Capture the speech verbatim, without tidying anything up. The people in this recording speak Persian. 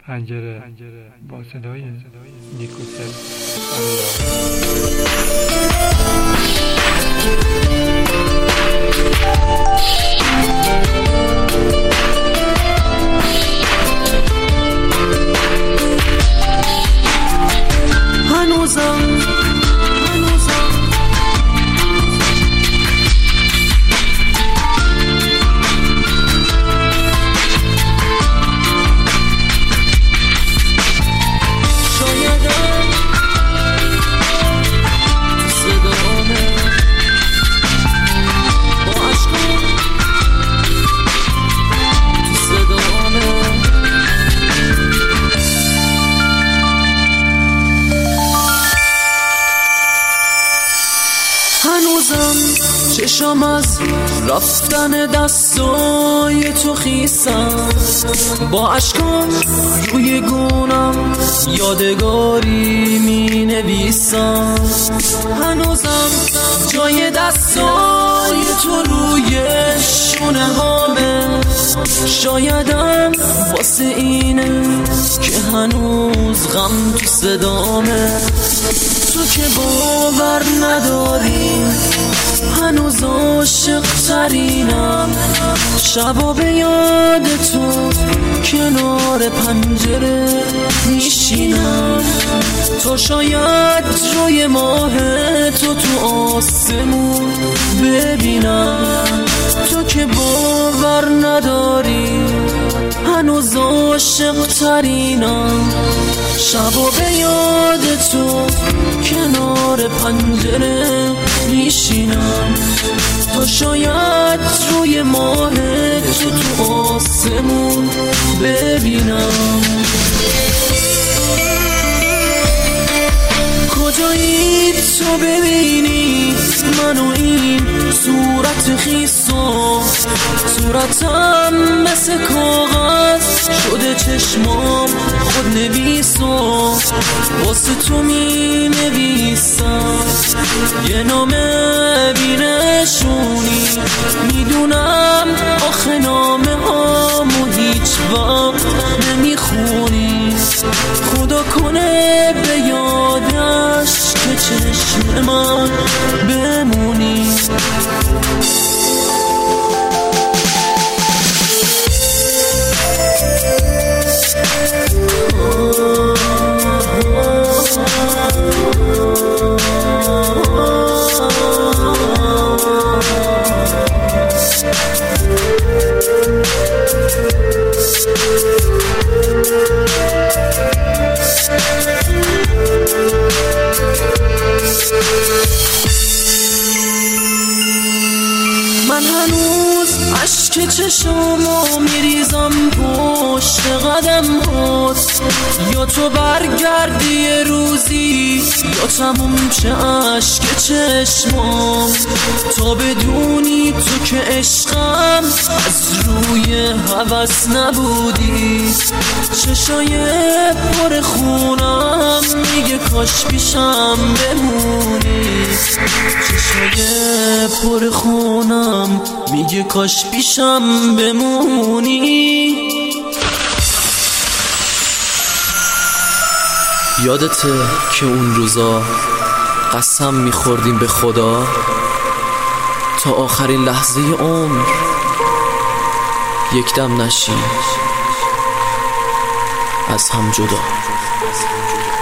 پنجره با صدای نیکوسل. هنوزم هنوزم چشم از رفتن دستای تو خیسم، با عشقام روی گونم یادگاری می نویسم. هنوزم جای دستای تو روی شونه هامه، شایدم واسه اینه که هنوز غم تو صدامه. تو که باور نداری هنوز عاشق ترینم، شبا به یاد تو کنار پنجره میشینم. تو شاید روی ماه تو تو آسمون ببینم. تو که باور نداری هنوز عاشق ترینم، شبا به یاد تو کنار پنجره میشینم. تو شاید روی ماه تو تو آسمون ببینم. کجایی تو ببینی منو این صورت خیسو، صورتم مثل کاغذ شده چشمام خود نویسو. واسه تو می نویسم یه نامه بینشونی، میدونم آخه نامه هامو هیچ وقت نمیخونی. خدا کنه به یادش که چشم من بمونی. من هنوز عشق چشمو میریزم پشت قدم هات، یا تو برگردی یه روزی یا تموم چه عشق چشمام. تا بدونی تو که عشقم از روی هوس نبودی. چشای پر خونم میگه کاش پیشم بمونی. چشای پر خونم میگه کاش پیشم بمونی. یادته که اون روزا قسم میخوردیم به خدا تا آخرین لحظه عمر یک دم نشیم از هم جدا.